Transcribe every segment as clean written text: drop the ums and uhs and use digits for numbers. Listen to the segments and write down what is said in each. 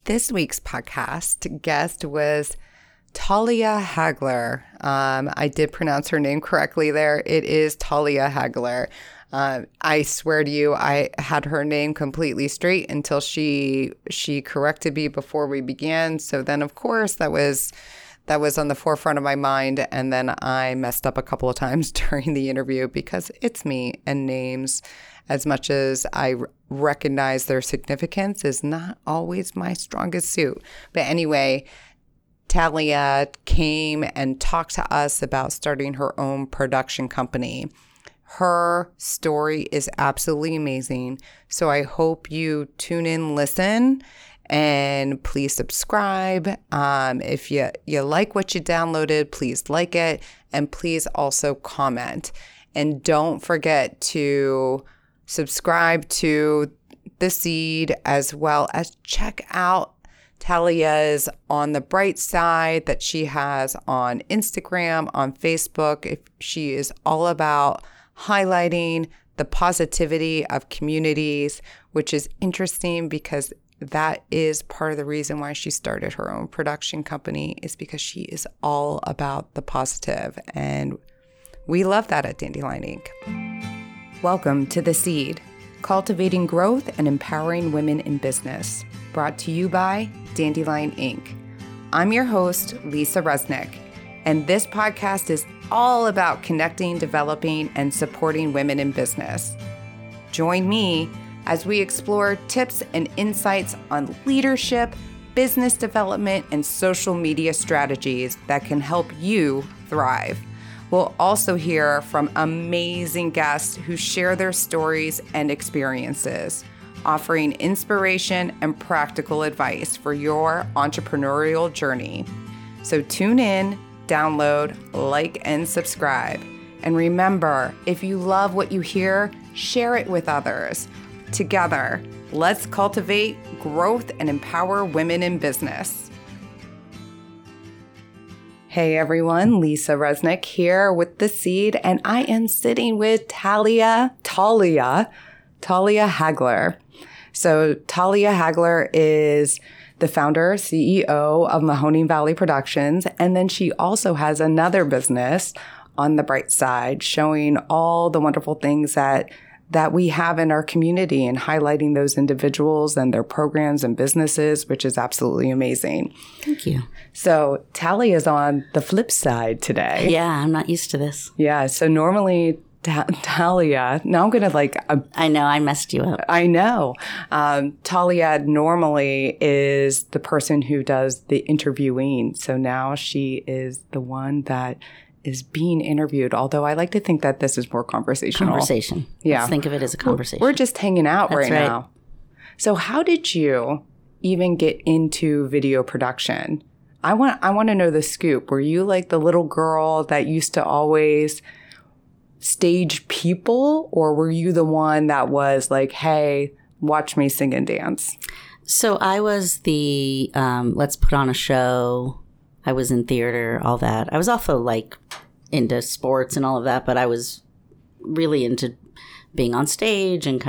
This week's podcast guest was Talia Hagler. I did pronounce her name correctly there. It is Talia Hagler. I swear to you, I had her name completely straight until she corrected me before we began. So then, of course, that was on the forefront of my mind. And then I messed up a couple of times during the interview because it's me, and names, as much as I recognize their significance, is not always my strongest suit. But anyway, Talia came and talked to us about starting her own production company. Her story is absolutely amazing. So I hope you tune in, listen, and please subscribe. If you like what you downloaded, please like it, and please also comment. And don't forget to subscribe to The Seed, as well as check out Talia's On the Bright Side that she has on Instagram, on Facebook. If she is all about highlighting the positivity of communities, which is interesting because that is part of the reason why she started her own production company, is because she is all about the positive. And we love that at Dandelion Inc. Welcome to The Seed, cultivating growth and empowering women in business, brought to you by Dandelion Inc. I'm your host, Lisa Resnick, and this podcast is all about connecting, developing, and supporting women in business. Join me as we explore tips and insights on leadership, business development, and social media strategies that can help you thrive. We'll also hear from amazing guests who share their stories and experiences, offering inspiration and practical advice for your entrepreneurial journey. So tune in, download, like, and subscribe. And remember, if you love what you hear, share it with others. Together, let's cultivate growth and empower women in business. Hey everyone, Lisa Resnick here with The Seed, and I am sitting with Talia Hagler. So Talia Hagler is the founder, CEO of Mahoning Valley Productions, and then she also has another business, On the Bright Side, showing all the wonderful things that we have in our community and highlighting those individuals and their programs and businesses, which is absolutely amazing. Thank you. So Talia is on the flip side today. Yeah, I'm not used to this. Yeah, so normally Talia, now I'm going to I know, I messed you up. I know. Talia normally is the person who does the interviewing. So now she is the one that is being interviewed, although I like to think that this is more conversational. Conversation. Yeah. Let's think of it as a conversation. We're just hanging out That's right now. So how did you even get into video production? I want to know the scoop. Were you like the little girl that used to always stage people, or were you the one that was like, hey, watch me sing and dance? So I was the let's put on a show. I was in theater, all that. I was also like into sports and all of that, but I was really into being on stage and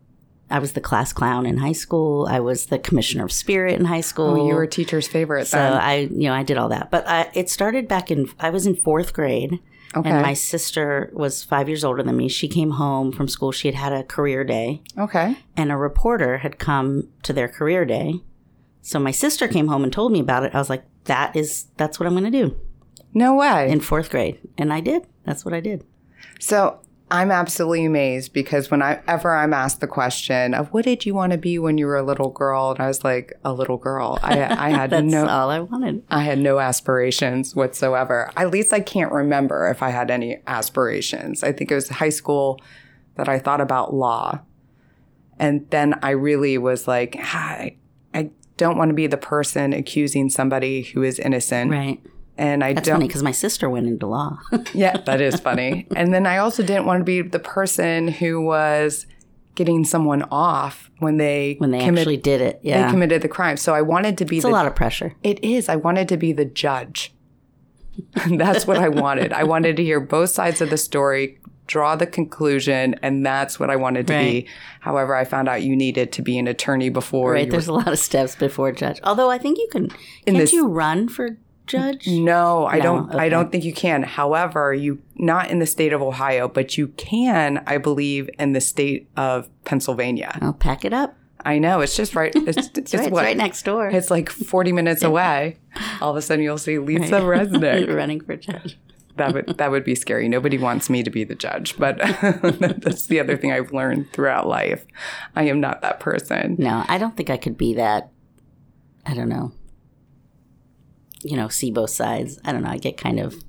I was the class clown in high school. I was the commissioner of spirit in high school. Oh, you were a teacher's favorite so then. I did all that. But it started I was in 4th grade. Okay. And my sister was 5 years older than me. She came home from school. She had a career day. Okay. And a reporter had come to their career day. So my sister came home and told me about it. I was like, that's what I'm going to do. No way. In 4th grade. And I did. That's what I did. So I'm absolutely amazed because whenever I'm asked the question of what did you want to be when you were a little girl? And I was like, a little girl. I had That's all I wanted. I had no aspirations whatsoever. At least I can't remember if I had any aspirations. I think it was high school that I thought about law. And then I really was like, I don't want to be the person accusing somebody who is innocent. Right. And That's funny because my sister went into law. Yeah, that is funny. And then I also didn't want to be the person who was getting someone off when they actually did it. Yeah. They committed the crime. So I wanted to be It's a lot of pressure. It is. I wanted to be the judge. That's what I wanted. I wanted to hear both sides of the story, draw the conclusion, and that's what I wanted to be. However, I found out you needed to be an attorney before. Right, there's a lot of steps before judge. Although I think you can. Can't you run for judge? No, I don't. Okay. I don't think you can. However, you not in the state of Ohio, but you can, I believe, in the state of Pennsylvania. I'll pack it up. I know. It's just right. It's right next door. It's like 40 minutes away. All of a sudden, you'll see Lisa Resnick running for judge. That would be scary. Nobody wants me to be the judge, but that's the other thing I've learned throughout life. I am not that person. No, I don't think I could be that. I don't know. See both sides. I don't know. I get kind of.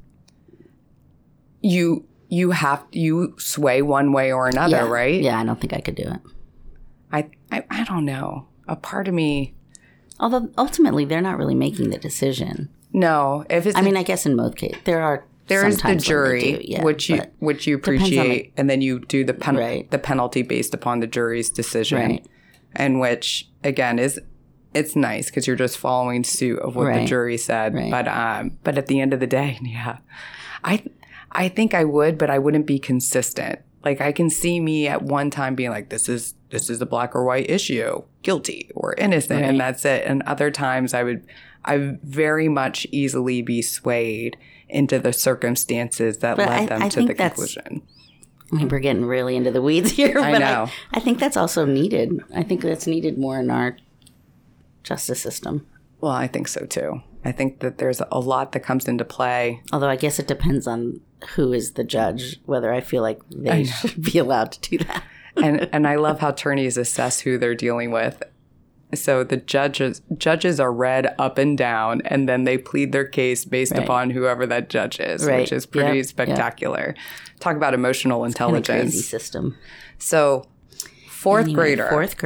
You sway one way or another, right? Yeah, I don't think I could do it. I don't know. A part of me. Although ultimately they're not really making the decision. No, if it's. I guess in most cases there is the jury, which you appreciate, and then you do the penalty based upon the jury's decision, and which again it's nice because you're just following suit of what the jury said. Right. But at the end of the day, I think I would, but I wouldn't be consistent. Like I can see me at one time being like, this is a black or white issue, guilty or innocent, and that's it. And other times I very much easily be swayed into the circumstances that led them to the conclusion. We're getting really into the weeds here, but I know. I think that's also needed. I think that's needed more in our justice system. Well, I think so too. I think that there's a lot that comes into play. Although I guess it depends on who is the judge, whether I feel like they should be allowed to do that. and I love how attorneys assess who they're dealing with. So the judges are read up and down, and then they plead their case based upon whoever that judge is, which is pretty spectacular. Talk about emotional intelligence. Kind of crazy system. So fourth grade,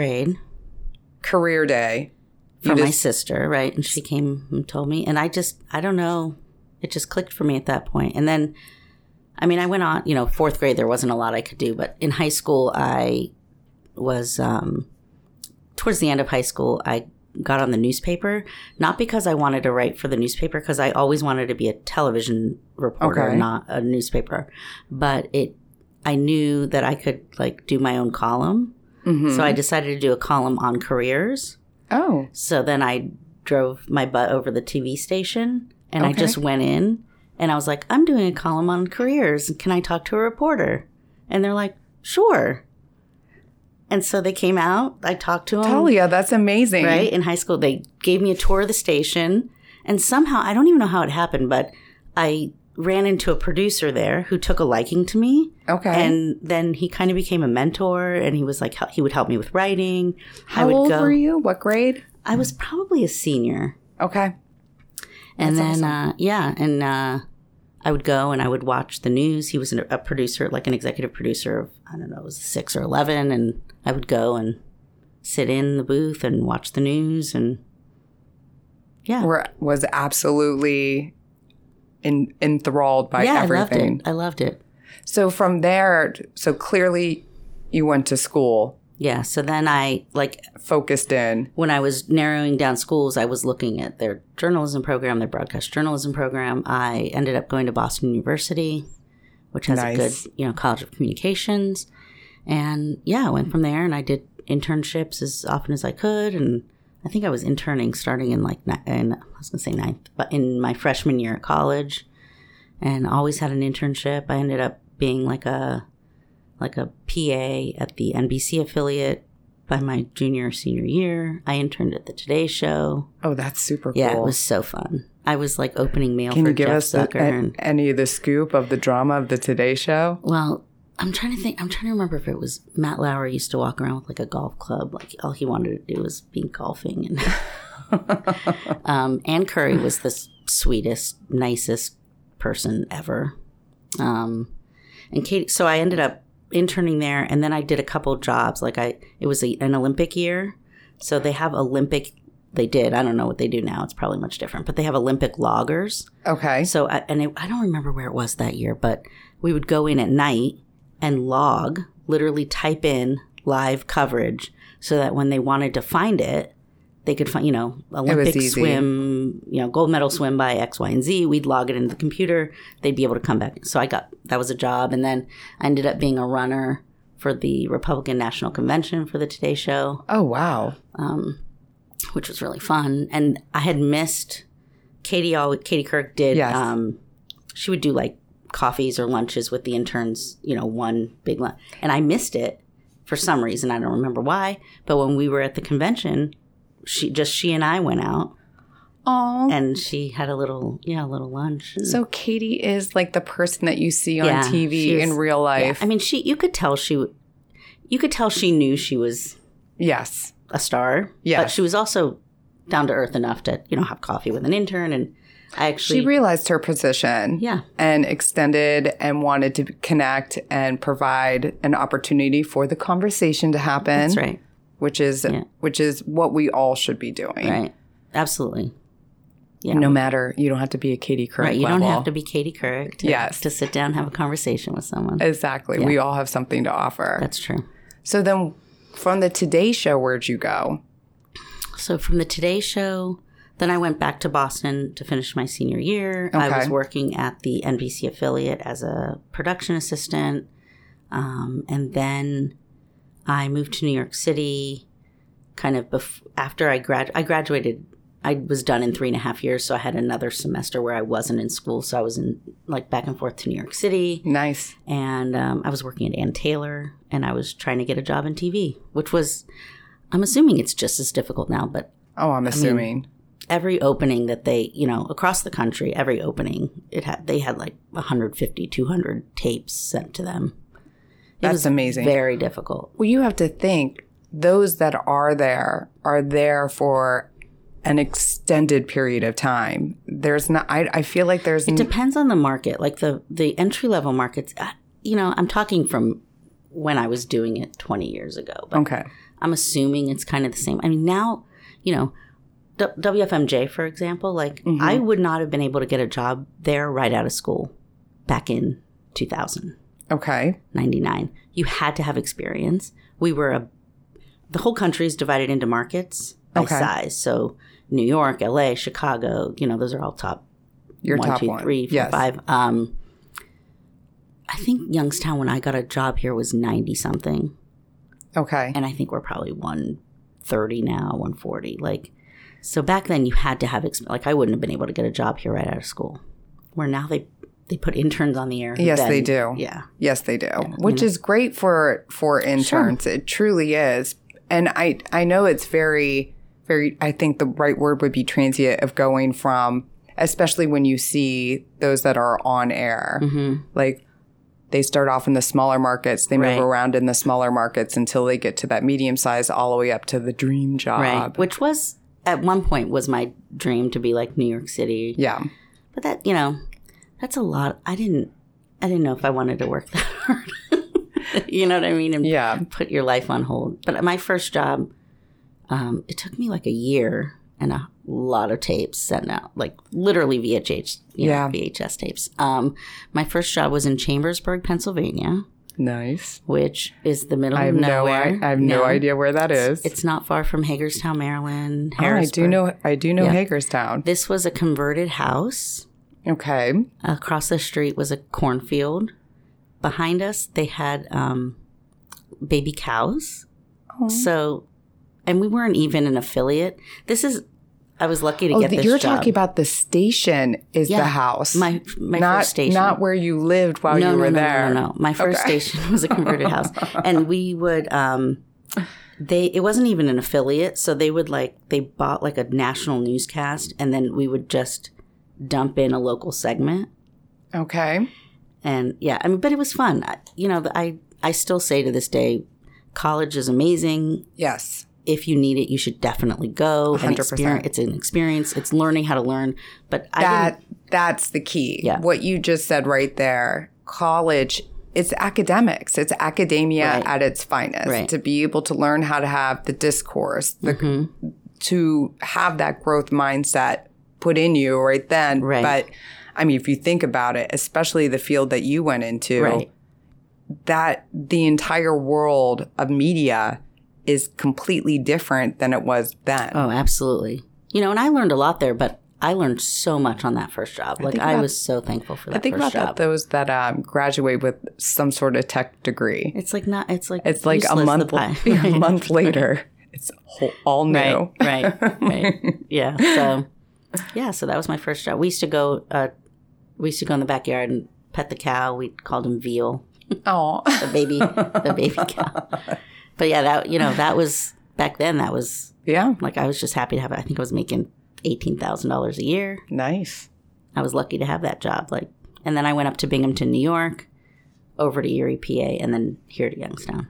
career day. For my sister, right? And she came and told me. And I don't know. It just clicked for me at that point. And then, I went on, fourth grade, there wasn't a lot I could do. But in high school, I was, towards the end of high school, I got on the newspaper. Not because I wanted to write for the newspaper, because I always wanted to be a television reporter, not a newspaper. But I knew that I could, do my own column. Mm-hmm. So I decided to do a column on careers. Oh. So then I drove my butt over the TV station and I just went in and I was like, I'm doing a column on careers. Can I talk to a reporter? And they're like, sure. And so they came out. I talked to them. Talia, that's amazing. Right? In high school, they gave me a tour of the station. And somehow, I don't even know how it happened, but I ran into a producer there who took a liking to me. Okay. And then he kind of became a mentor, and he was like, he would help me with writing. How old were you? What grade? I was probably a senior. Okay. And that's then, awesome. I would go and I would watch the news. He was a producer, like an executive producer of, I don't know, it was 6 or 11. And I would go and sit in the booth and watch the news. And was absolutely enthralled by everything. I loved it. So from there, clearly you went to school. Yeah. So then I focused in. When I was narrowing down schools, I was looking at their journalism program, their broadcast journalism program. I ended up going to Boston University, which has a good, College of Communications. And I went from there and I did internships as often as I could. And I think I was interning starting in ninth, but in my freshman year at college, and always had an internship. I ended up being like a PA at the NBC affiliate by my junior or senior year. I interned at the Today Show. Oh, that's super cool. Yeah, it was so fun. I was opening mail Can for you give Jeff us Zucker. Any of the scoop of the drama of the Today Show? Well, I'm trying to think. I'm trying to remember if it was Matt Lauer used to walk around with a golf club. All he wanted to do was be golfing. And Ann Curry was the sweetest, nicest person ever. And Katie, so I ended up interning there, and then I did a couple jobs. It was an Olympic year, so they have They did. I don't know what they do now. It's probably much different, but they have Olympic loggers. Okay. So I don't remember where it was that year, but we would go in at night and literally type in live coverage, so that when they wanted to find it, they could find, Olympic easy. swim, gold medal swim by X, Y, and Z. We'd log it into the computer. They'd be able to come back. So that was a job. And then I ended up being a runner for the Republican National Convention for the Today Show. Oh, wow. Which was really fun. And I had missed Katie Couric did, Yes. She would do like coffees or lunches with the interns, one big lunch. And I missed it for some reason. I don't remember why. But when we were at the convention, she and I went out. Oh. And she had a little lunch. And, So Katie is like the person that you see on TV in real life. I mean, you could tell she knew she was Yes. a star. Yes. But she was also down to earth enough to, have coffee with an intern. And She realized her position. Yeah. And extended and wanted to connect and provide an opportunity for the conversation to happen. That's right. Which is what we all should be doing. Right. Absolutely. Yeah. No matter, you don't have to be a Katie Couric Right. You level. don't have to be Katie Couric to sit down and have a conversation with someone. Exactly. Yeah. We all have something to offer. That's true. So then from the Today Show, where'd you go? So from the Today Show, then I went back to Boston to finish my senior year. Okay. I was working at the NBC affiliate as a production assistant. And then I moved to New York City kind of after I graduated. I was done in 3.5 years, so I had another semester where I wasn't in school. So I was in back and forth to New York City. Nice. And I was working at Ann Taylor, and I was trying to get a job in TV, which was, I'm assuming it's just as difficult now, but I'm assuming. every opening that they, across the country, every opening, they had like 150, 200 tapes sent to them. That's amazing. Very difficult. Well, you have to think those that are there for an extended period of time. There's not, I feel like there's... It depends on the market. Like the entry-level markets, I'm talking from when I was doing it 20 years ago. But Okay. I'm assuming it's kind of the same. I mean, now, WFMJ, for example, I would not have been able to get a job there right out of school back in 2000. Okay. 99. You had to have experience. The whole country is divided into markets by size. So New York, LA, Chicago, those are all top. Your 1, top 2, one. 3, 4, Yes. 5. I think Youngstown, when I got a job here, was 90 something. Okay. And I think we're probably 130 now, 140. So back then you had to have experience. I wouldn't have been able to get a job here right out of school. Where now they put interns on the air. Yes, they do. Yeah. Yes, they do. Which is great for interns. Sure. It truly is. And I know it's very, very, I think the right word would be transient of going from, especially when you see those that are on air. Mm-hmm. Like they start off in the smaller markets. They move around in the smaller markets until they get to that medium size all the way up to the dream job. Right. Which was, at one point, was my dream to be like New York City. Yeah. But that, that's a lot. I didn't know if I wanted to work that hard. You know what I mean? And put your life on hold. But my first job, it took me like a year and a lot of tapes sent out, like literally VHS tapes. My first job was in Chambersburg, Pennsylvania. Nice. Which is the middle of nowhere. I have no idea where that is. It's not far from Hagerstown, Maryland. Harrisburg. I do know Hagerstown. This was a converted house. Okay. Across the street was a cornfield. Behind us, they had baby cows. Oh. So, and we weren't even an affiliate. I was lucky to get this job. You're talking about the station is the house. My first station. Not where you lived while you were there. No. My first station was a converted house. And we would, it wasn't even an affiliate. So they bought like a national newscast and then we would just dump in a local segment. Okay. And but it was fun. I still say to this day, college is amazing. Yes. If you need it, you should definitely go. 100%. It's an experience. It's learning how to learn. But that's the key. Yeah. What you just said right there. College, it's academics. It's academia at its finest. Right. To be able to learn how to have the discourse, to have that growth mindset put in you right then. Right. But I mean, if you think about it, especially the field that you went into, that the entire world of media is completely different than it was then. Oh, absolutely. You know, and I learned a lot there, but I learned so much on that first job. Like, I was so thankful for that first job. I think about those that graduate with some sort of tech degree. It's like a month later. It's all new. Right. Yeah. So that was my first job. We used to go in the backyard and pet the cow. We called him Veal. Oh, the baby cow. But yeah, that was back then. That was like, I was just happy to have it. I think I was making $18,000 a year. Nice. I was lucky to have that job. And then I went up to Binghamton, New York, over to Erie, PA, and then here to Youngstown.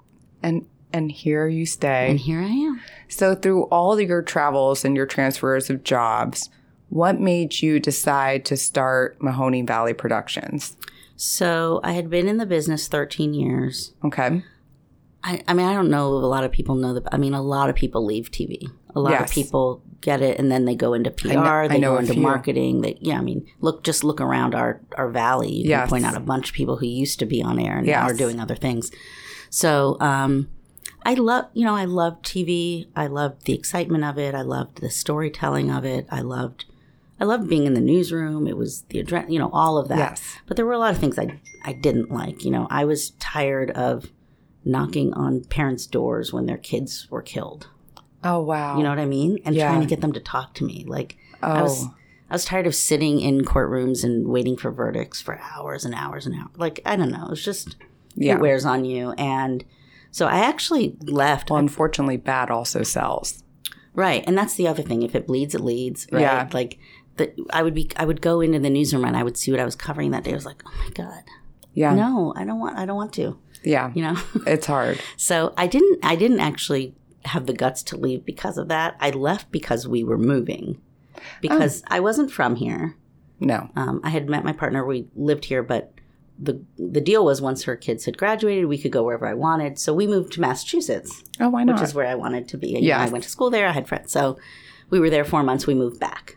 And here you stay. And here I am. So through all your travels and your transfers of jobs, what made you decide to start Mahoning Valley Productions? So I had been in the business 13 years. Okay. I mean, I don't know if a lot of people know that. I mean, a lot of people leave TV. A lot of people get it, and then they go into PR. They go into marketing. Just look around our valley. You can point out a bunch of people who used to be on air and now are doing other things. So I loved TV. I loved the excitement of it. I loved the storytelling of it. I loved being in the newsroom. It was the all of that. Yes. But there were a lot of things I didn't like. I was tired of knocking on parents' doors when their kids were killed. Oh, wow. You know what I mean? And trying to get them to talk to me. I was tired of sitting in courtrooms and waiting for verdicts for hours and hours and hours. I don't know. It's just, it wears on you. And so I actually left. Well, unfortunately, bad also sells. Right. And that's the other thing. If it bleeds, it leads. Right. Yeah. I would go into the newsroom and I would see what I was covering that day. I was like, oh my God. Yeah. No, I don't want to. Yeah. It's hard. So I didn't actually have the guts to leave because of that. I left because we were moving. Because I wasn't from here. No. I had met my partner. We lived here, but the deal was once her kids had graduated, we could go wherever I wanted. So we moved to Massachusetts. Oh, why not? Which is where I wanted to be. Yeah. I went to school there. I had friends. So we were there 4 months. We moved back.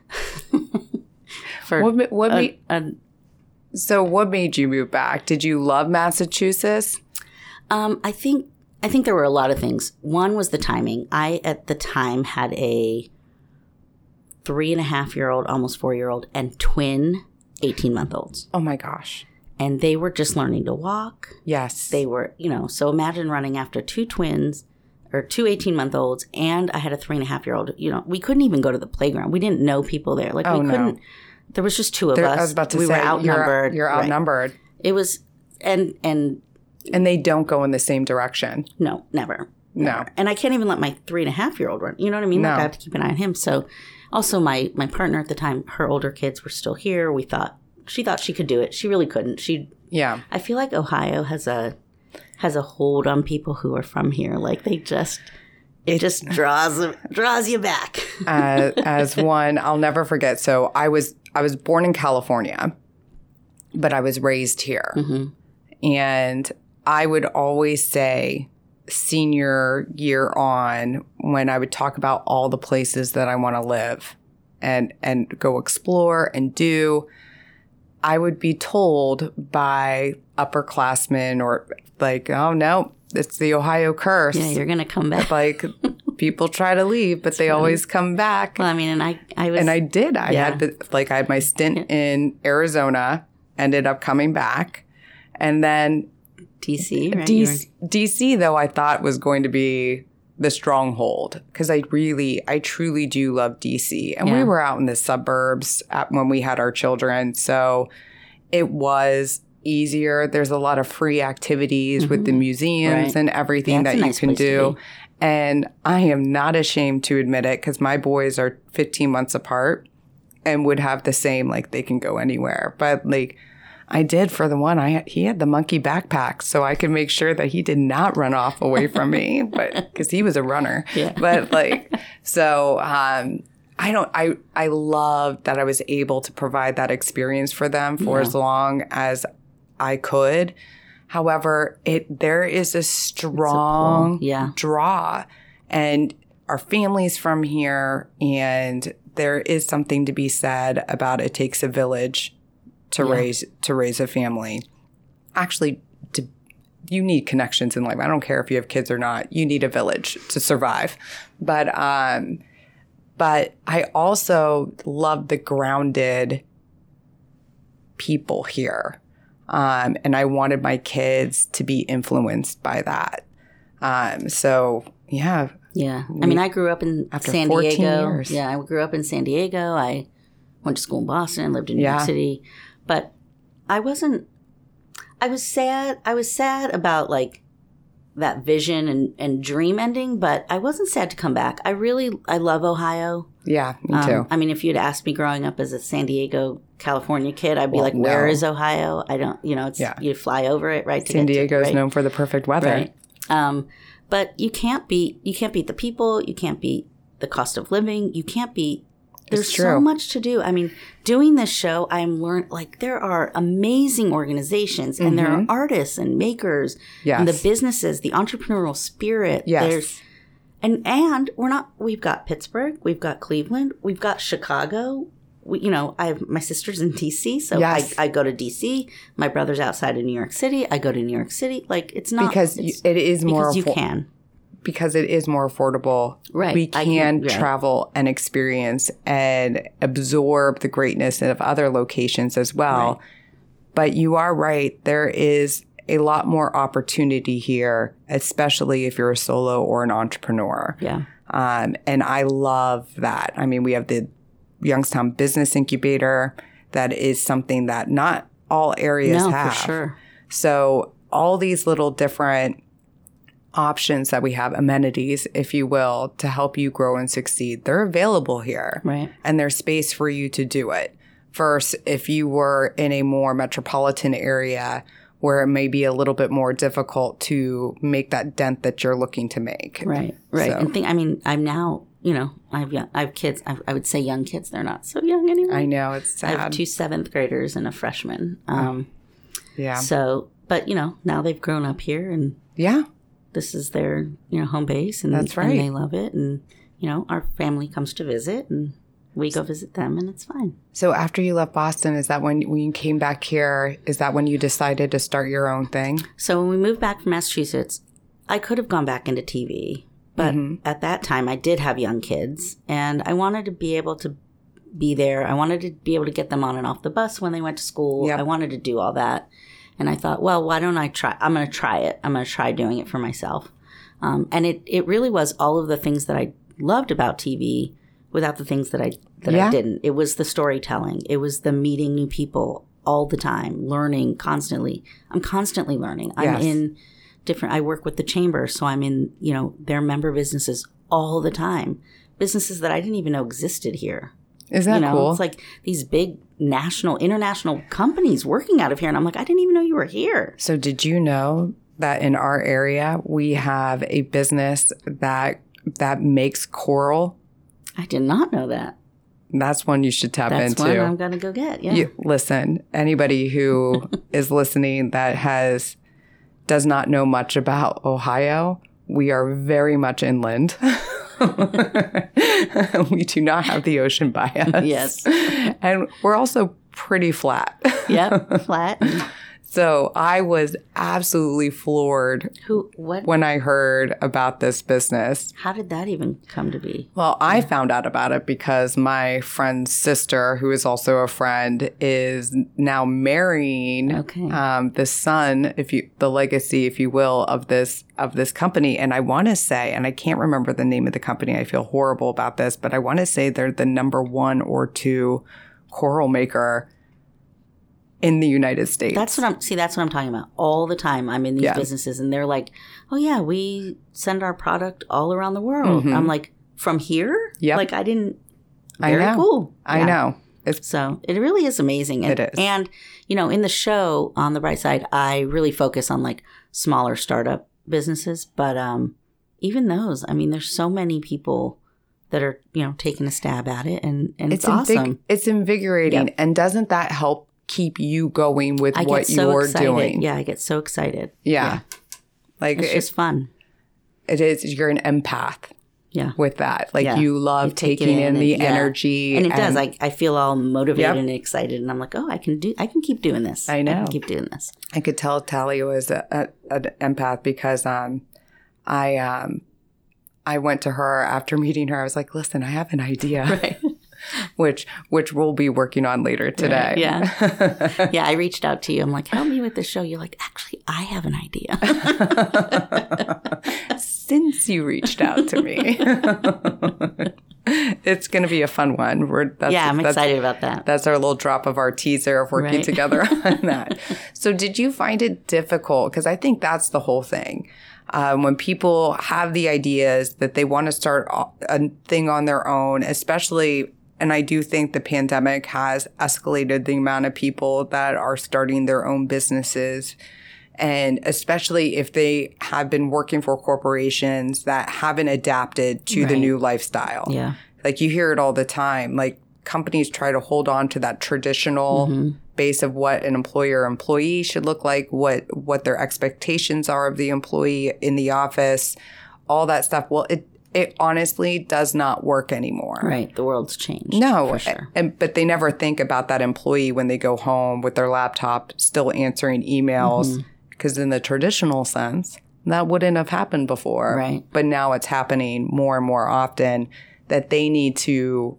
So what made you move back? Did you love Massachusetts? I think there were a lot of things. One was the timing. I, at the time, had a 3.5-year-old, almost 4-year-old, and twin 18-month-olds. Oh, my gosh. And they were just learning to walk. Yes. They were, so imagine running after two twins or two 18-month-olds, and I had a 3.5-year-old. We couldn't even go to the playground. We didn't know people there. We couldn't. No. There was just two of us. I was about to say, we were outnumbered. You're outnumbered. Right. It was, and they don't go in the same direction. No, never. No. And I can't even let my 3.5-year-old run. You know what I mean? No. I have to keep an eye on him. So also my partner at the time, her older kids were still here. She thought she could do it. She really couldn't. I feel like Ohio has a hold on people who are from here. It just draws you back. As one, I'll never forget. So I was born in California, but I was raised here. Mm-hmm. And I would always say senior year on, when I would talk about all the places that I want to live and go explore and do, I would be told by upperclassmen or oh, no, it's the Ohio curse. Yeah, you're going to come back. People try to leave, but they always come back. Well, I mean, and I was... And I did. I had my stint in Arizona, ended up coming back. And then... DC, right? DC, though, I thought was going to be the stronghold because I truly do love DC. And we were out in the suburbs when we had our children. So it was easier. There's a lot of free activities with the museums and everything that you can do. And I am not ashamed to admit it because my boys are 15 months apart and would have the same, they can go anywhere. But I did for the one. He had the monkey backpack, so I could make sure that he did not run off away from me, but because he was a runner. Yeah. But I love that I was able to provide that experience for them for as long as I could. However, there is a strong draw, and our family's from here, and there is something to be said about it takes a village to raise a family. Actually, you need connections in life. I don't care if you have kids or not. You need a village to survive. But I also love the grounded people here. And I wanted my kids to be influenced by that. So, yeah. Yeah. I mean, I grew up in San 14 Diego. years. Yeah, I grew up in San Diego. I went to school in Boston, lived in New York City. But I was sad. I was sad about like that vision and dream ending, but I wasn't sad to come back. I love Ohio. Yeah, me too. I mean, if you'd asked me growing up as a San Diego, California kid, I'd be like, where is Ohio? I don't, it's, you fly over it, right? San Diego is known for the perfect weather. Right. But you can't beat the people. You can't beat the cost of living. You can't beat, there's so much to do. I mean, doing this show, I'm learned, like, there are amazing organizations and there are artists and makers and the businesses, the entrepreneurial spirit. Yes. And we've got Pittsburgh, we've got Cleveland, we've got Chicago. I have my sister's in DC, so I go to DC. My brother's outside of New York City. I go to New York City. Like, it's not because it is more because you can. Because it is more affordable. Right. We can travel and experience and absorb the greatness of other locations as well. Right. But you are right. There is a lot more opportunity here, especially if you're a solo or an entrepreneur. Yeah. And I love that. I mean, we have the Youngstown Business Incubator. That is something that not all areas have. For sure. So all these little different options that we have, amenities, if you will, to help you grow and succeed, they're available here. Right. And there's space for you to do it. First, if you were in a more metropolitan area where it may be a little bit more difficult to make that dent that you're looking to make. Right. Right. So. And I'm now, I have kids. I would say young kids. They're not so young anymore. I know. It's sad. I have 2 7th graders and a freshman. Yeah. So, but, now they've grown up here and this is their, home base. And that's right. And they love it. And, our family comes to visit and we go visit them and it's fine. So after you left Boston, is that when you came back here, is that when you decided to start your own thing? So when we moved back from Massachusetts, I could have gone back into TV. But at that time, I did have young kids, and I wanted to be able to be there. I wanted to be able to get them on and off the bus when they went to school. Yep. I wanted to do all that. And I thought, well, why don't I try? I'm going to try it. I'm going to try doing it for myself. And it really was all of the things that I loved about TV without the things that I didn't. It was the storytelling. It was the meeting new people all the time, learning constantly. I'm constantly learning. I'm in I work with the chamber, so I'm in, their member businesses all the time. Businesses that I didn't even know existed here. Isn't that cool? It's like these big international companies working out of here. And I'm like, I didn't even know you were here. So did you know that in our area, we have a business that makes coral? I did not know that. That's one you should tap into. That's one I'm going to go get, yeah. Listen, anybody who is listening that does not know much about Ohio, we are very much inland. We do not have the ocean by us. Yes. And we're also pretty flat. Yep, flat. So I was absolutely floored when I heard about this business. How did that even come to be? Well, I found out about it because my friend's sister, who is also a friend, is now marrying the son, the legacy, if you will, of this company. And I want to say, and I can't remember the name of the company. I feel horrible about this, but I want to say they're the number 1 or 2 coral maker in the United States. That's what I'm talking about. All the time I'm in these businesses and they're like, oh yeah, we send our product all around the world. I'm like, from here? Yep. Like I didn't, very cool. I know. So it really is amazing. And, it is. And, in the show, On the Bright Side, I really focus on like smaller startup businesses. But even those, I mean, there's so many people that are, taking a stab at it and it's awesome. It's invigorating. Yep. And doesn't that help keep you going with what you're doing? Yeah, I get so excited. Yeah. Like it's just fun. It is. You're an empath. with that. Like Yeah. you love You take it taking in in the and- yeah. energy. And it does. I feel all motivated Yep. and excited, and I'm like, oh, I can keep doing this. I know. I can keep doing this. I could tell Talia was an empath because I went to her after meeting her. I was like, listen, I have an idea. Right. which we'll be working on later today. Right, yeah. Yeah, I reached out to you. I'm like, help me with this show. You're like, actually, I have an idea. Since you reached out to me. It's going to be a fun one. I'm excited about that. That's our little drop of our teaser of working Right. together on that. So did you find it difficult? Because I think that's the whole thing. When people have the ideas that they want to start a thing on their own, especially, and I do think the pandemic has escalated the amount of people that are starting their own businesses. And especially if they have been working for corporations that haven't adapted to the Right. new lifestyle. Yeah. Like you hear it all the time. Like companies try to hold on to that traditional base of what an employee should look like, what their expectations are of the employee in the office, all that stuff. Well, it honestly does not work anymore. Right. The world's changed. No, For sure. but they never think about that employee when they go home with their laptop still answering emails. Because in the traditional sense, that wouldn't have happened before. Right. But now it's happening more and more often that they need to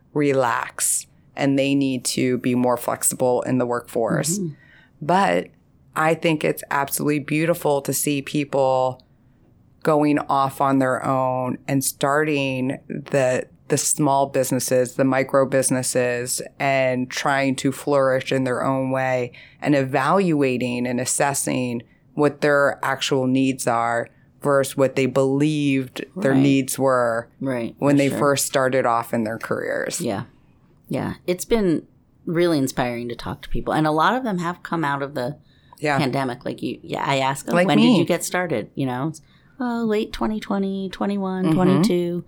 relax and they need to be more flexible in the workforce. But I think it's absolutely beautiful to see people going off on their own and starting the small businesses, the micro businesses, and trying to flourish in their own way and evaluating and assessing what their actual needs are versus what they believed their Right. needs were Right. when for they sure. first started off in their careers. Yeah. Yeah. It's been really inspiring to talk to people. And a lot of them have come out of the pandemic. Like I ask them, Like when me. did you get started? You know, it's, late 2020, 21, 22.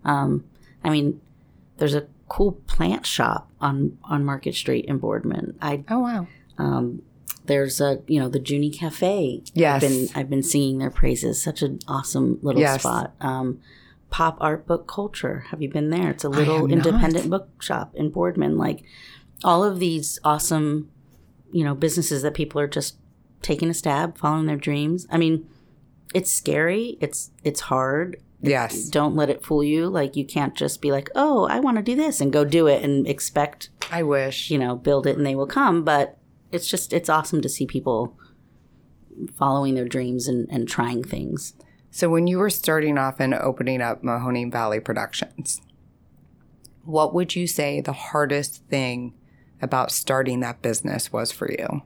I mean, there's a cool plant shop on Market Street in Boardman. Oh, wow. There's the Junie Cafe. Yes. I've been singing their praises. Such an awesome little Yes. spot. Pop Art Book Culture. Have you been there? It's a have little not. independent bookshop in Boardman. Like all of these awesome, businesses that people are just taking a stab, following their dreams. I mean, it's scary. It's hard. Yes. Don't let it fool you. Like you can't just be like, oh, I want to do this and go do it and expect, I wish. build it and they will come. But it's awesome to see people following their dreams and trying things. So when you were starting off and opening up Mahoning Valley Productions, what would you say the hardest thing about starting that business was for you?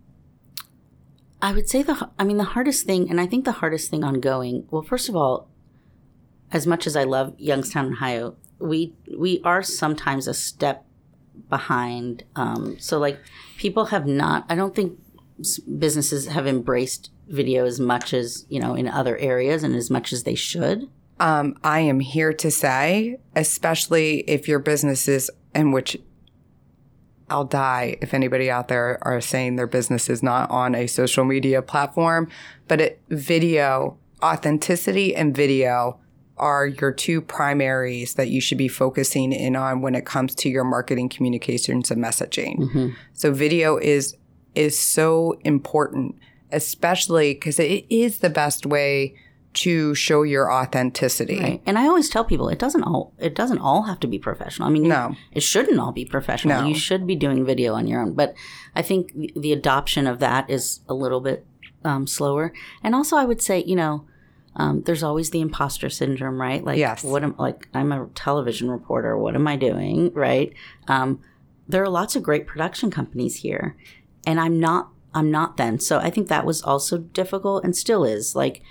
I would say the hardest thing, and I think the hardest thing ongoing, well, first of all, as much as I love Youngstown, Ohio, we are sometimes a step behind. So like people have not, I don't think businesses have embraced video as much as, in other areas and as much as they should. I am here to say, especially if your business is, in which I'll die if anybody out there are saying their business is not on a social media platform, but video, authenticity and video are your two primaries that you should be focusing in on when it comes to your marketing communications and messaging. So video is so important, especially because it is the best way to show your authenticity. Right. And I always tell people it doesn't all have to be professional. I mean, No. it shouldn't all be professional. No. You should be doing video on your own. But I think the adoption of that is a little bit slower. And also, I would say, there's always the imposter syndrome, right? Like, Yes. I'm a television reporter. What am I doing, right? There are lots of great production companies here, and I'm not then. So I think that was also difficult and still is. Like,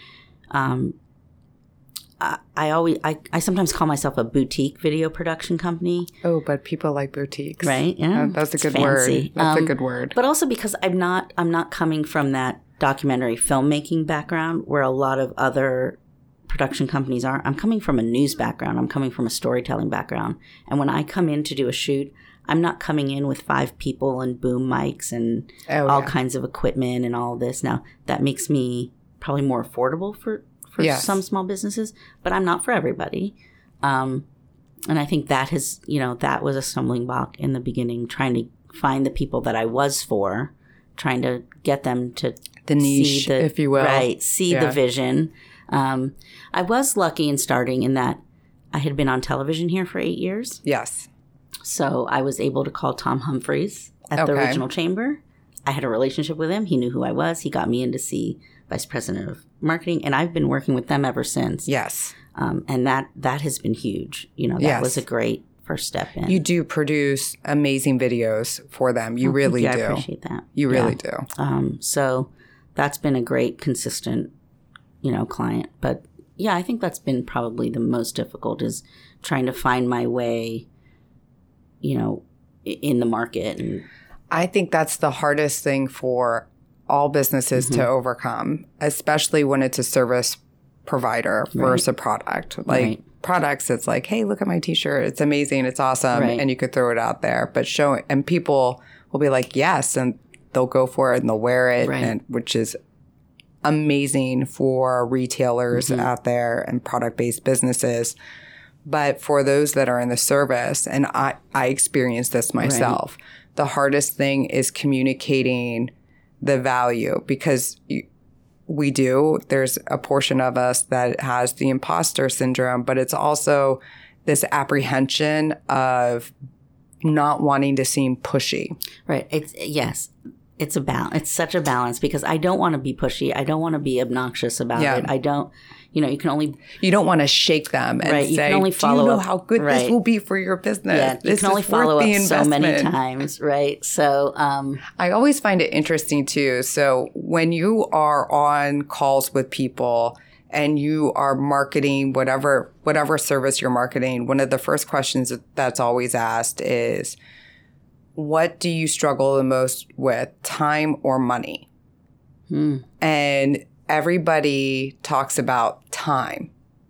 I sometimes call myself a boutique video production company. Oh, but people like boutiques. Right? Yeah. That's a It's good fancy. word. That's a good word. But also because I'm not coming from that documentary filmmaking background where a lot of other production companies are. I'm coming from a news background. I'm coming from a storytelling background. And when I come in to do a shoot, I'm not coming in with 5 people and boom mics and all kinds of equipment and all this. Now, that makes me probably more affordable for for some small businesses, but I'm not for everybody. And I think that has, that was a stumbling block in the beginning, trying to find the people that I was for, trying to get them to the niche, if you will. Right. See the vision. I was lucky in starting in that I had been on television here for 8 years. Yes. So I was able to call Tom Humphreys at the Original Chamber. I had a relationship with him. He knew who I was. He got me in to see Vice President of Marketing, and I've been working with them ever since. Yes. And that has been huge. That was a great first step in. You do produce amazing videos for them. You really do. I appreciate that. You really do. So that's been a great, consistent, client. But yeah, I think that's been probably the most difficult, is trying to find my way, in the market. And I think that's the hardest thing for all businesses to overcome, especially when it's a service provider versus a product. Like products, it's like, hey, look at my t-shirt. It's amazing. It's awesome. And you could throw it out there. But and people will be like, yes, and they'll go for it and they'll wear it, and which is amazing for retailers out there and product-based businesses. But for those that are in the service, and I experienced this myself, the hardest thing is communicating the value, because there's a portion of us that has the imposter syndrome, but it's also this apprehension of not wanting to seem pushy. Right. It's a balance. It's such a balance, because I don't want to be pushy. I don't want to be obnoxious about it. I don't, you don't want to shake them and you say, can only follow do you know how good this will be for your business? Yeah, you can only follow up so many times, right? So I always find it interesting too. So when you are on calls with people and you are marketing whatever service you're marketing, one of the first questions that's always asked is, what do you struggle the most with, time or money? And everybody talks about time,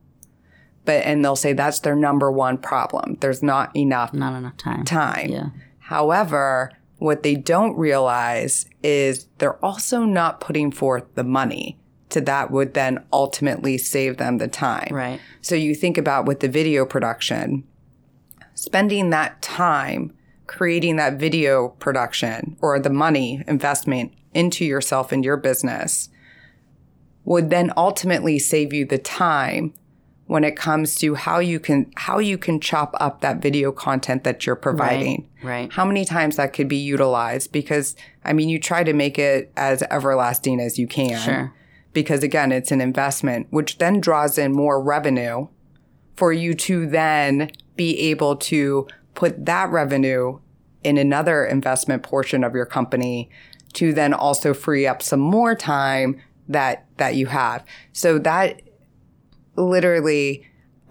and they'll say that's their number one problem. There's not enough time. Yeah. However, what they don't realize is they're also not putting forth the money that would then ultimately save them the time. Right. So you think about with the video production, spending that time creating that video production, or the money investment into yourself and your business, would then ultimately save you the time when it comes to how you can chop up that video content that you're providing. Right. How many times that could be utilized, because you try to make it as everlasting as you can. Sure. Because again, it's an investment, which then draws in more revenue for you to then be able to put that revenue in another investment portion of your company to then also free up some more time that you have. So that literally,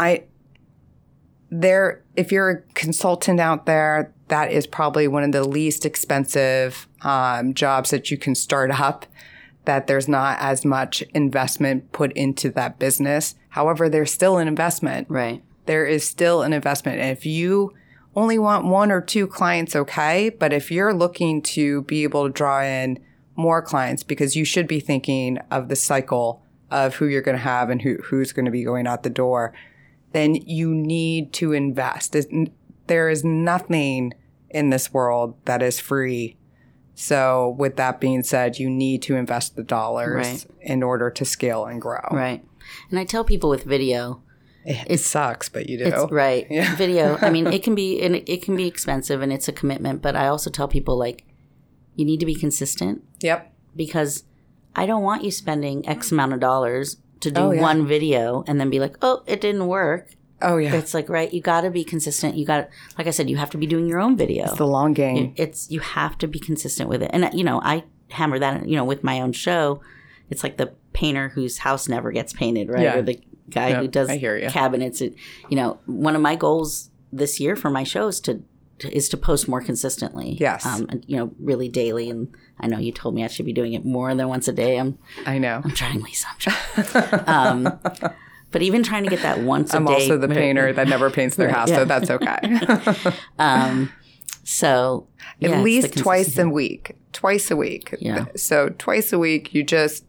if you're a consultant out there, that is probably one of the least expensive jobs that you can start up, that there's not as much investment put into that business. However, there's still an investment. Right. There is still an investment. And if you only want 1 or 2 clients, okay. But if you're looking to be able to draw in more clients, because you should be thinking of the cycle of who you're going to have and who's going to be going out the door, then you need to invest. There is nothing in this world that is free. So with that being said, you need to invest the dollars in order to scale and grow. Right. And I tell people with video, it sucks, but you do. Right. Yeah. Video. It can be expensive, and it's a commitment. But I also tell people, you need to be consistent. Yep. Because I don't want you spending X amount of dollars to do one video and then be like, oh, it didn't work. Oh yeah. It's you got to be consistent. You got to, like I said, you have to be doing your own video. It's the long game. You have to be consistent with it. And I hammer that, with my own show. It's like the painter whose house never gets painted, right? Yeah. Or the guy who does cabinets. One of my goals this year for my show is to post more consistently. Yes. Really daily. And I know you told me I should be doing it more than once a day. I know. I'm trying, Lisa. I'm trying. But even trying to get that once a day. I'm also the painter that never paints their house, so that's okay. So at least twice a week. Yeah. So twice a week, you just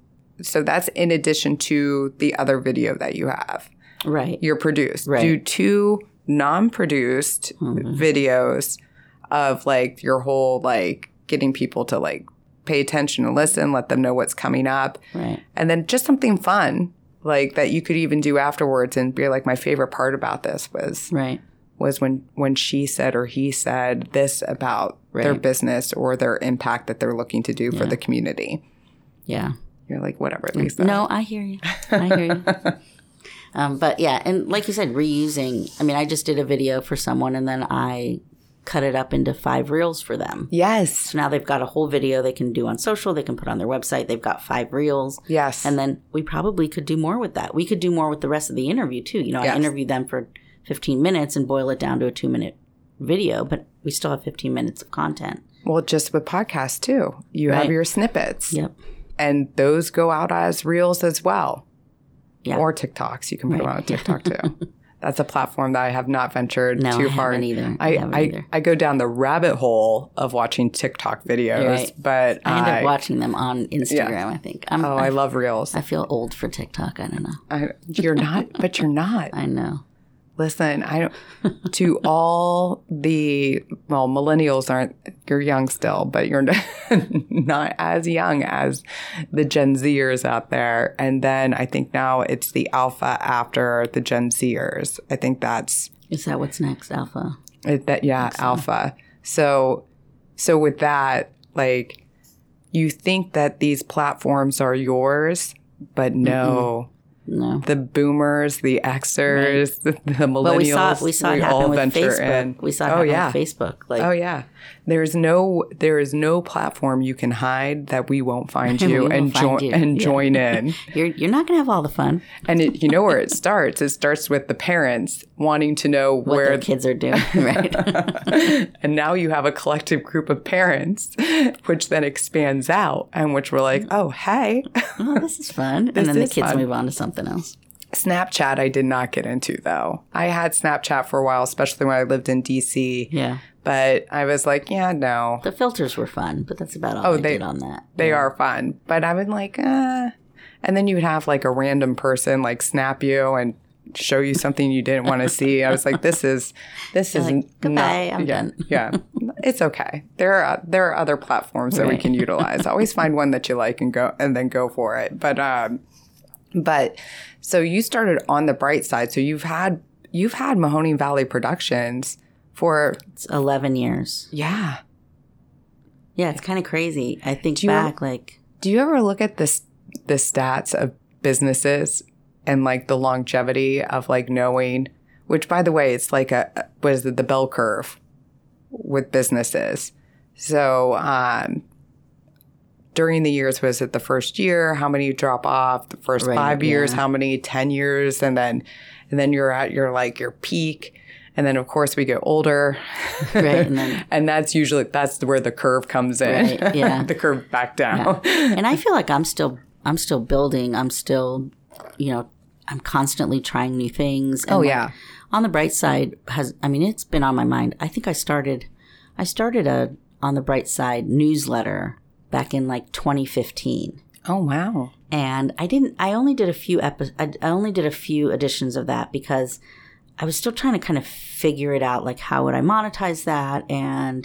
So that's in addition to the other video that you have. Right. You're produced. Right. Do 2 non-produced videos of like your whole like getting people to like pay attention and listen, let them know what's coming up. Right. And then just something fun like that you could even do afterwards and be like, my favorite part about this was when she said or he said this about their business or their impact that they're looking to do for the community. Yeah. You're like, whatever, Lisa. No, I hear you. I hear you. But yeah, and like you said, reusing. I mean, I just did a video for someone and then I cut it up into 5 reels for them. Yes. So now they've got a whole video they can do on social. They can put on their website. They've got 5 reels. Yes. And then we probably could do more with that. We could do more with the rest of the interview too. You know, I interviewed them for 15 minutes and boil it down to a 2-minute video, but we still have 15 minutes of content. Well, just with podcasts too. You have your snippets. Yep. And those go out as reels as well. Yeah. Or TikToks. You can put them on TikTok too. That's a platform that I have not ventured too far. I go down the rabbit hole of watching TikTok videos, but I end up watching them on Instagram, I think. I love reels. I feel old for TikTok. I don't know. You're not, but you're not. I know. Listen, to all the, well, millennials aren't, you're young still, but you're not as young as the Gen Zers out there. And then I think now it's the alpha after the Gen Zers. I think that's. Is that what's next, alpha? Alpha. So with that, like, you think that these platforms are yours, but no. No. The boomers, the Xers, the millennials, well, we saw it happen with Facebook. We saw it happen with Facebook. Like, there is no platform you can hide that we won't find you and join in. You're not going to have all the fun. And you know where it starts? It starts with the parents wanting to know what where their kids are doing, right? And now you have a collective group of parents, which then expands out, and which we're like, oh, hey, this is fun. And then the kids move on to something else. Snapchat I did not get into, though. I had Snapchat for a while, especially when I lived in D.C. Yeah. But I was like, no. The filters were fun, but that's about all I did on that. They are fun. But I would like, And then you would have like a random person like snap you and show you something you didn't want to see. I was like, this is like, goodbye, I'm done. Yeah. It's okay. There are other platforms that we can utilize. Always find one that you like and then go for it. But so you started on the bright side. So you've had Mahoning Valley Productions for 11 years. Yeah. Yeah, it's kind of crazy. I think back do you ever look at the stats of businesses and like the longevity of like knowing, which by the way, it's like the bell curve with businesses. So, during the years, was it the first year? How many drop off? The first 5 years? How many? 10 years? And then you're at your peak. And then of course we get older. Right. And that's where the curve comes in. Right, yeah. The curve back down. Yeah. And I feel like I'm still building. I'm still, I'm constantly trying new things. And On the Bright Side it's been on my mind. I think I started a On the Bright Side newsletter back in 2015. Oh, wow. And I only did a few editions of that because I was still trying to kind of figure it out, like how would I monetize that? And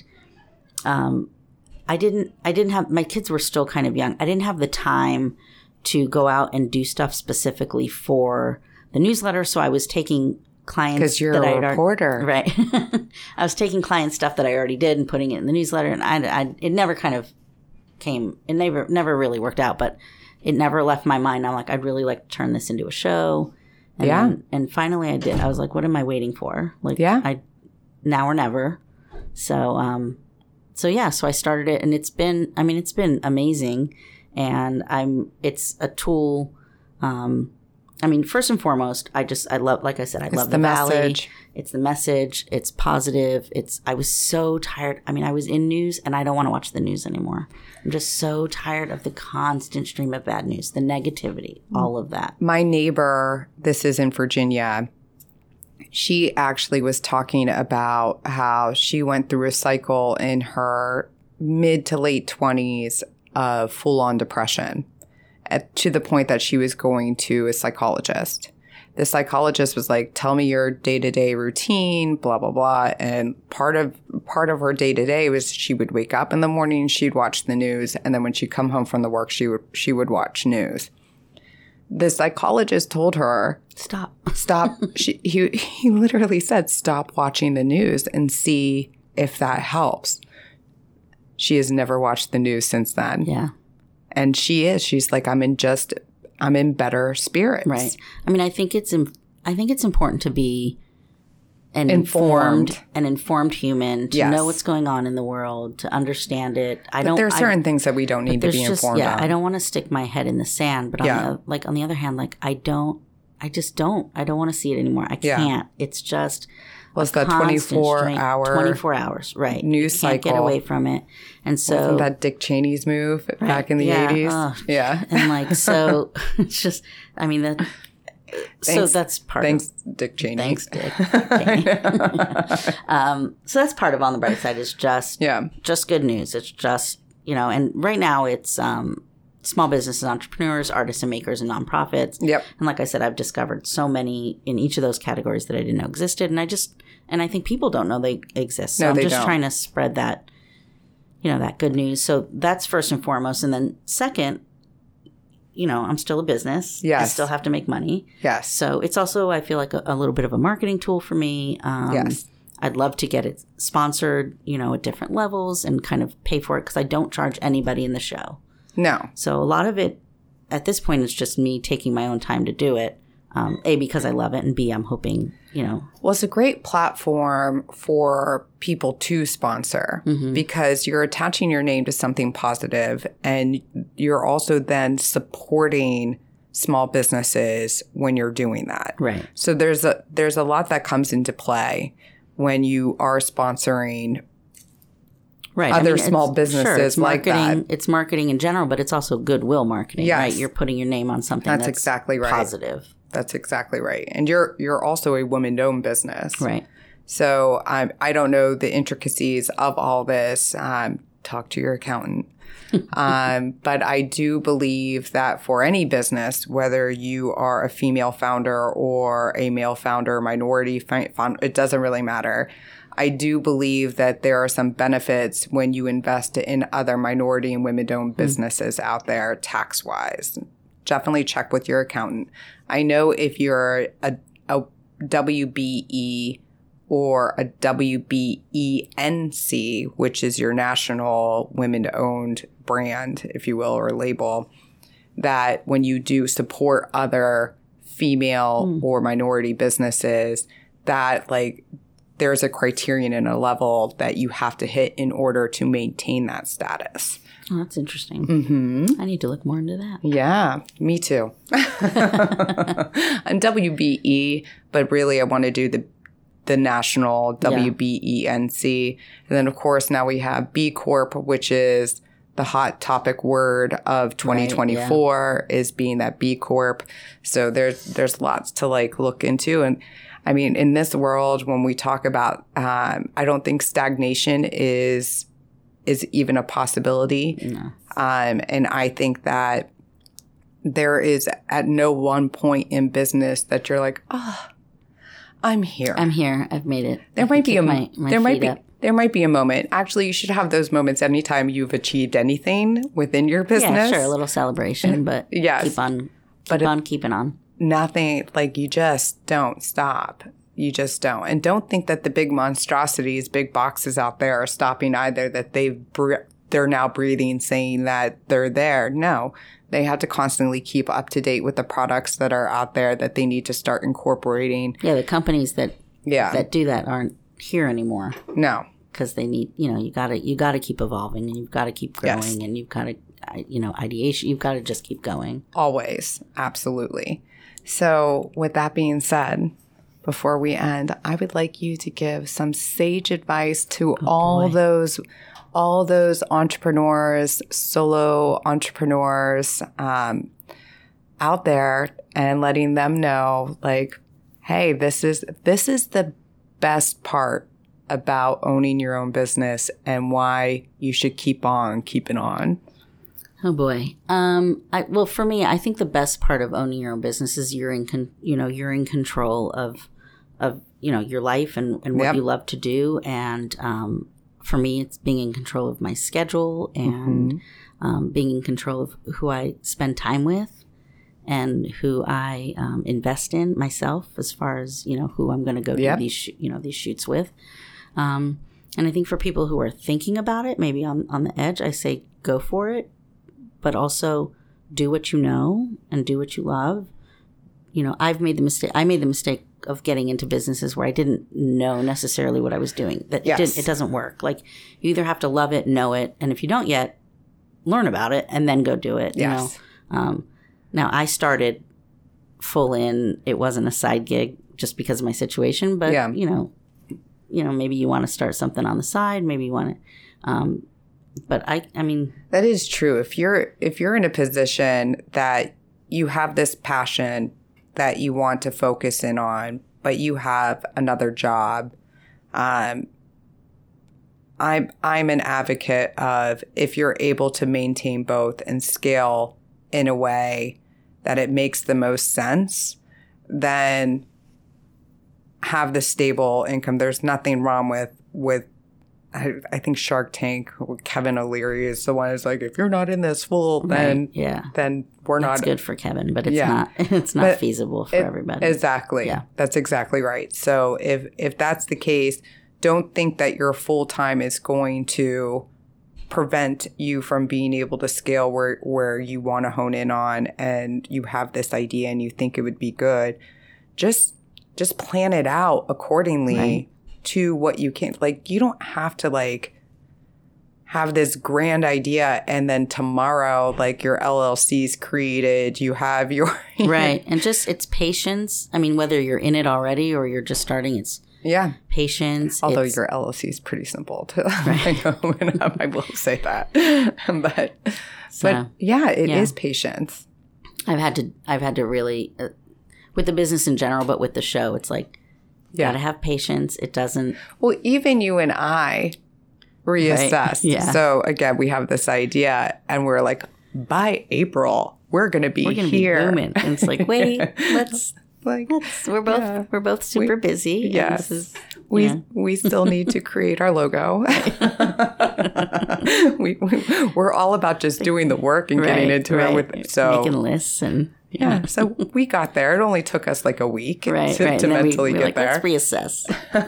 I didn't have, my kids were still kind of young. I didn't have the time to go out and do stuff specifically for the newsletter. So I was taking clients. Because you're a reporter. Right. I was taking client stuff that I already did and putting it in the newsletter. And it never kind of it never really worked out, but it never left my mind. I'm like, I'd really like to turn this into a show. And finally I did. I was like, what am I waiting for? Now or never. So I started it and it's been amazing. And it's a tool. First and foremost, I love, like I said, I love the Valley. Message. It's the message. It's positive. I was so tired. I was in news and I don't want to watch the news anymore. I'm just so tired of the constant stream of bad news, the negativity, all of that. My neighbor, this is in Virginia, she actually was talking about how she went through a cycle in her mid to late 20s of full-on depression. to the point that she was going to a psychologist. The psychologist was like, tell me your day-to-day routine, blah, blah, blah. And part of her day-to-day was she would wake up in the morning, she'd watch the news. And then when she'd come home from the work, she would watch news. The psychologist told her, Stop. He literally said, stop watching the news and see if that helps. She has never watched the news since then. Yeah. And she's like, I'm in better spirits. Right. I mean, I think it's important to be an informed human, to know what's going on in the world, to understand it. There are certain things that we don't need to be informed on. I don't want to stick my head in the sand, but on the other hand, like I don't want to see it anymore. I can't. It's just it's that 24 hours, right? News you can't cycle. get away from it. And so wasn't that Dick Cheney's move back in the 80s? Yeah. And like, so it's just, I mean, so that's part Thanks, Dick Cheney. Thanks, Dick Cheney. So that's part of On the Bright Side is just good news. It's just, and right now it's small businesses, entrepreneurs, artists and makers, and nonprofits. Yep. And like I said, I've discovered so many in each of those categories that I didn't know existed. And I think people don't know they exist. So I'm just trying to spread that, that good news. So that's first and foremost. And then second, I'm still a business. Yes. I still have to make money. Yes. So it's also, I feel like a little bit of a marketing tool for me. Yes. I'd love to get it sponsored, at different levels and kind of pay for it because I don't charge anybody in the show. No. So a lot of it at this point is just me taking my own time to do it. A, because I love it, and B, I'm hoping, Well, it's a great platform for people to sponsor because you're attaching your name to something positive, and you're also then supporting small businesses when you're doing that. Right. So there's a lot that comes into play when you are sponsoring other small businesses like that. It's marketing in general, but it's also goodwill marketing, right? You're putting your name on something that's exactly right. Positive. That's exactly right. And you're also a woman-owned business. Right. So I don't know the intricacies of all this. Talk to your accountant. But I do believe that for any business, whether you are a female founder or a male founder, minority founder, it doesn't really matter. I do believe that there are some benefits when you invest in other minority and women-owned businesses out there tax-wise. Definitely check with your accountant. I know if you're a WBE or a WBENC, which is your national women-owned brand, if you will, or label, that when you do support other female or minority businesses, that there's a criterion and a level that you have to hit in order to maintain that status. Oh, that's interesting. Mm-hmm. I need to look more into that. Yeah, me too. I'm WBE, but really I want to do the national WBENC. And then, of course, now we have B Corp, which is the hot topic word of 2024 is being that B Corp. So there's lots to look into. And I mean, in this world, when we talk about, I don't think stagnation is even a possibility. No. And I think that there is at no one point in business that you're like, I'm here. I've made it. There might be a moment. Actually, you should have those moments anytime you've achieved anything within your business. Yeah, sure, a little celebration, but keep on keeping on. Nothing, you just don't stop. You just don't. And don't think that the big monstrosities, big boxes out there are stopping either, that they're now breathing, saying that they're there. No, they have to constantly keep up to date with the products that are out there that they need to start incorporating. Yeah, the companies that do that aren't here anymore. No. Because they need, you gotta keep evolving, and you've got to keep growing, and you've got to, ideation, you've got to just keep going. Always. Absolutely. So with that being said, before we end, I would like you to give some sage advice to all those entrepreneurs, solo entrepreneurs out there, and letting them know, hey, this is the best part about owning your own business and why you should keep on keeping on. Oh boy. Well, for me, I think the best part of owning your own business is you're in control of your life and what Yep. you love to do. And for me, it's being in control of my schedule and being in control of who I spend time with and who I invest in myself, as far as who I'm going to go Yep. do these shoots with. And I think for people who are thinking about it, maybe on the edge, I say go for it. But also do what you know and do what you love. I made the mistake of getting into businesses where I didn't know necessarily what I was doing. It doesn't work. Like, you either have to love it, know it, and if you don't yet, learn about it and then go do it. Yes. Now I started full in. It wasn't a side gig just because of my situation, but Yeah. Maybe you want to start something on the side. Maybe you want to. But I mean, that is true. If you're in a position that you have this passion that you want to focus in on, but you have another job, I'm an advocate of, if you're able to maintain both and scale in a way that it makes the most sense, then have the stable income. There's nothing wrong with I think Shark Tank, Kevin O'Leary is the one who's like, if you're not in this full, then then we're not. It's good for Kevin, but it's not feasible for everybody. Exactly. Yeah. That's exactly right. So if that's the case, don't think that your full time is going to prevent you from being able to scale where you want to hone in on, and you have this idea and you think it would be good. Just plan it out accordingly. Right. To what you can. Like, you don't have to have this grand idea and then tomorrow your LLC's created, you have your right. And it's patience. I mean, whether you're in it already or you're just starting, it's patience. Although your LLC is pretty simple to open up, I will say that. but it is patience. I've had to really with the business in general, but with the show, it's like, gotta have patience. It doesn't. Well, even you and I reassessed. Right. Yeah. So again, we have this idea, and we're like, by April, we're gonna be here. Be booming. And it's like, wait, let's. We're both super busy. Yes. We still need to create our logo. We're all about just doing the work and getting into it making lists and. Yeah, so we got there. It only took us a week to mentally get there. Let's reassess.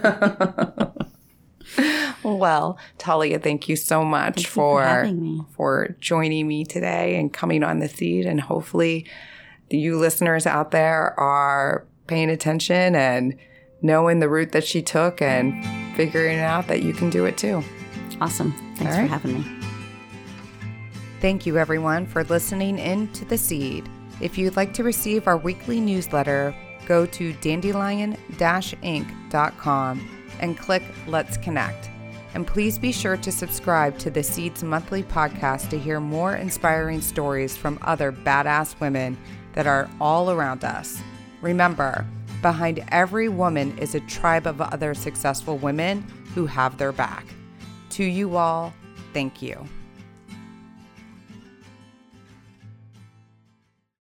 Well, Talia, thank you so much for joining me today and coming on The Seed. And hopefully you listeners out there are paying attention and knowing the route that she took and figuring out that you can do it too. Awesome. Thanks for having me. Thank you, everyone, for listening in to The Seed. If you'd like to receive our weekly newsletter, go to dandelion-inc.com and click Let's Connect. And please be sure to subscribe to The Seed's monthly podcast to hear more inspiring stories from other badass women that are all around us. Remember, behind every woman is a tribe of other successful women who have their back. To you all, thank you.